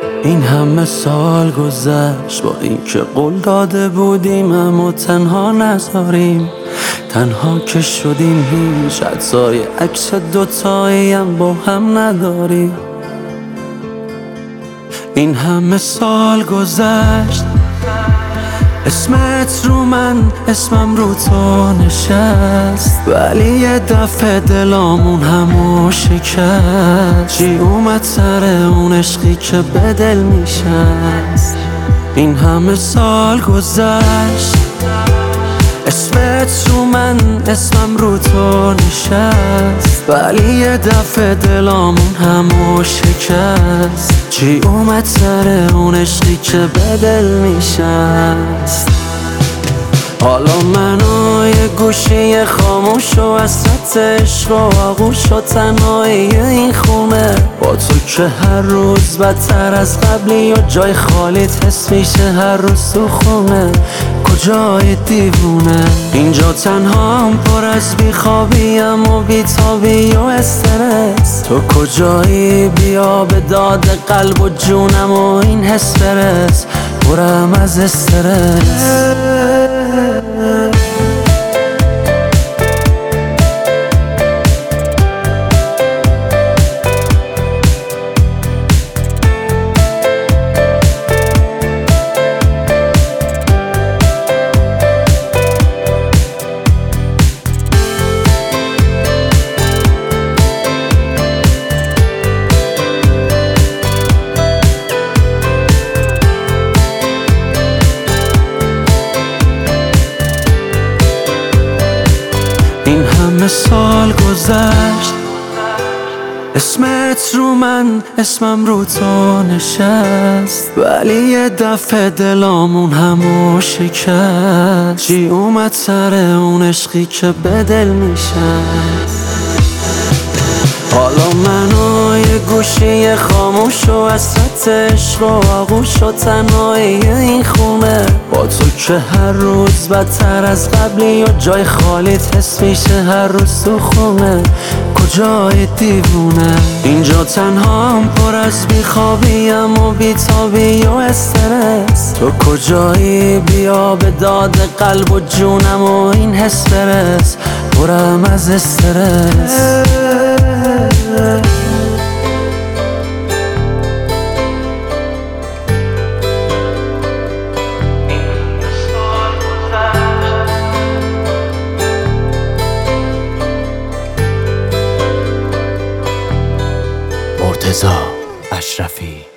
این همه سال گذشت با اینکه قول داده بودیم اما تنها نذاریم، تنها که شدیم هیچ عکسای عکس دوتایی هم با هم نداریم. این همه سال گذشت، اسمت رو من، اسمم رو تو نشست، ولی یه دفعه دلامون همو شکست. چی اومد سر اون عشقی که به دل میشست؟ این همه سال گذشت، اسمت رو من، اسمم رو تو نشست، ولی یه دفعه دلامون همو شکست. چی اومد سر اون عشقی که به دل میشست؟ حالا منو یه گوشی خاموش و حسرت عشق و آغوش و تنهایی این خونه، با تو که هر روز بدتر از قبلی و جای خالیت حس میشه هر روز تو خونه. کجای دیوونه اینجا تنهام پر از بیخوابیم و بیتابی و استرس؟ تو کجایی؟ بیا به داد قلب و جونم و این حس برس، پرم از استرس. این همه سال گذشت، اسمت رو من، اسمم رو تو نشست، ولی یه دفعه دلامون همو شکست. چی اومد سر اون عشقی که به دل میشست؟ حالا منو یه گوشی خاموش و حسرت عشق و آغوش و تنهایی این خونه، با تو که هر روز بدتر از قبلی و جای خالیت حس میشه هر روز تو خونه. کجای دیوونه اینجا تنهام پر از بیخوابیم و بیتابی و استرس؟ تو کجایی؟ بیا به داد قلب و جونم و این حس برس، پرم از استرس. مرتضی اشرفی.